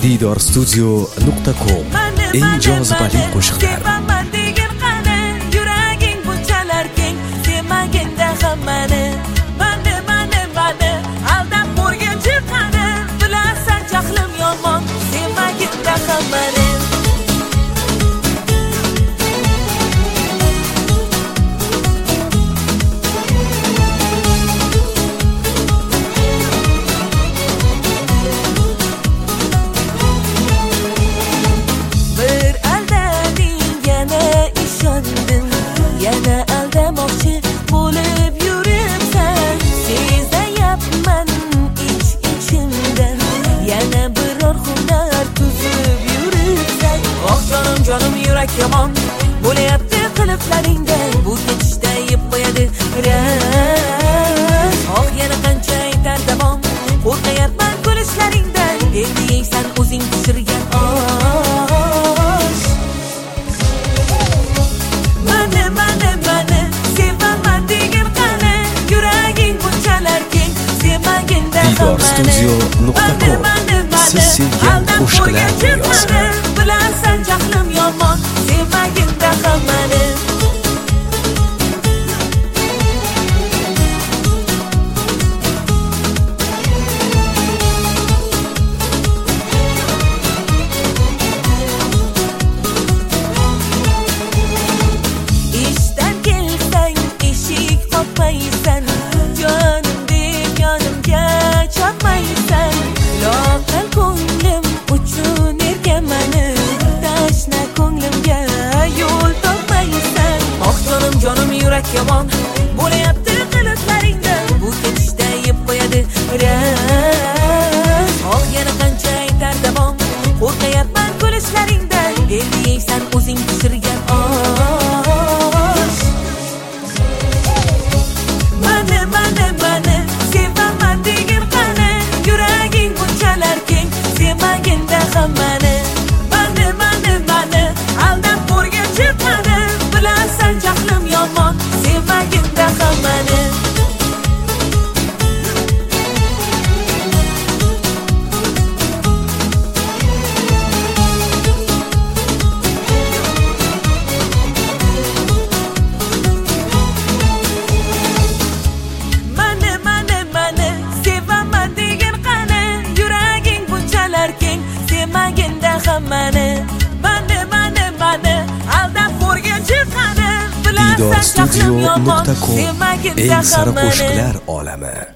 diydorstudio.com eng jozibali qo'shiqlar. Yuraging bunchalar keng, sevmaginda hammani. Mani aldab qo'rgan chiqadi. Bilasan jahlim yomon, sevmaginda hammani. Yana aldamoqchi bo'lib yuribsan, sezayapman ich-ichimdan. Yana biror hunar tuzib yuribsan. Oh jonim yurak yomon bo'layapti qiliqlaringdan. Bu ketishda yeb qo'yadi ras. Oh yana qancha aytar davom, qo'rqayapman kulishlaringdan. Endi yeysan o'zing pishirgan osh. diydorstudio.com siz sevgan qo'shiqlar dunyosi. Bilasan jahlim yomon, sevmaginda hammani. Ishdan kelsang eshik qopmaysan, jonim deb yonimga chopmaysan. Loqal ko'nglim uchun erkamani, tashna ko'nglimga yo'l topmaysan. Oh jonim yurak yomon bo'layapti qiliqlaringdan. Bu ketishda yeb qo'yadi ras. Oh yana qancha aytar davom, qo'rqayapman kulishlaringdan. Endi yeysan o'zing pishirgan osh. Mani sevaman degin qani. Yuraging bunchalar keng, sevmaginda hammani. Mani aldab qo'rgan chiqadi. Bilasan jahlim yomon, sevmaginda hammani. Mani sevaman degin qani. Yuraging bunchalar keng, sevmaginda hammani. Mani aldab qo'rgan chiqadi. Bilasan jahlim yomon, diydorstudio.com sevmaginda eng sara hammani. qo'shiqlar olami.